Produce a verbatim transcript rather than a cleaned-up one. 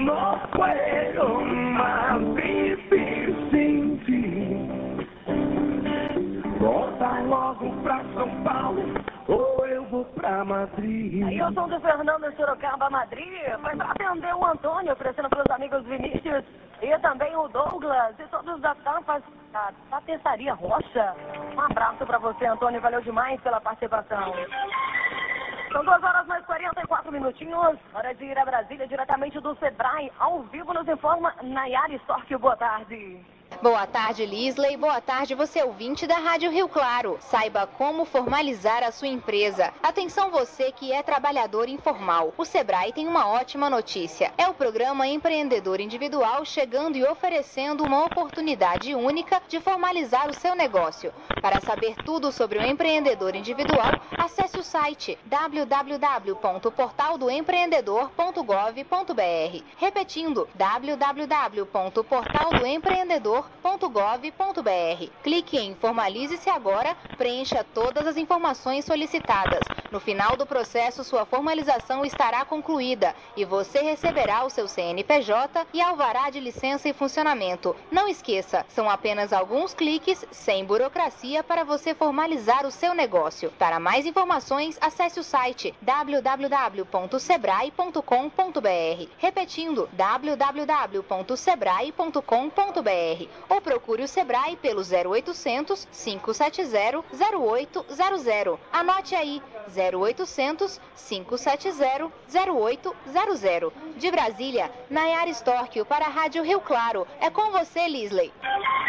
No puedo más vivir sin ti. Volta logo pra São Paulo ou eu vou pra Madrid. Aí eu sou do Fernando em Sorocaba, Madrid. Foi pra atender o Antônio, oferecendo pros amigos Vinícius e também o Douglas e todos da Tampas, da Tapeçaria Rocha. Um abraço pra você, Antônio. Valeu demais pela participação. São duas horas mais quarenta e quatro minutinhos. Hora de ir a Brasília, diretamente do Sebrae. Ao vivo nos informa Nayara Stork. Boa tarde. Boa tarde, Lisley. Boa tarde, você ouvinte da Rádio Rio Claro. Saiba como formalizar a sua empresa. Atenção você que é trabalhador informal. O Sebrae tem uma ótima notícia. É o programa Empreendedor Individual chegando e oferecendo uma oportunidade única de formalizar o seu negócio. Para saber tudo sobre o empreendedor individual, acesse o site w w w ponto portal do empreendedor ponto gov ponto b r. Repetindo, w w w ponto portal do empreendedor ponto gov ponto b r. Clique em Formalize-se agora, preencha todas as informações solicitadas. No final do processo, sua formalização estará concluída e você receberá o seu C N P J e alvará de licença e funcionamento. Não esqueça, são apenas alguns cliques, sem burocracia, para você formalizar o seu negócio. Para mais informações, acesse o site w w w ponto sebrae ponto com ponto b r. Repetindo, w w w ponto sebrae ponto com ponto b r. Ou procure o Sebrae pelo zero oitocentos, cinco sete zero, zero oito zero zero. Anote aí, zero oitocentos, cinco sete zero, zero oito zero zero. De Brasília, Nayara Stork para a Rádio Rio Claro. É com você, Lisley.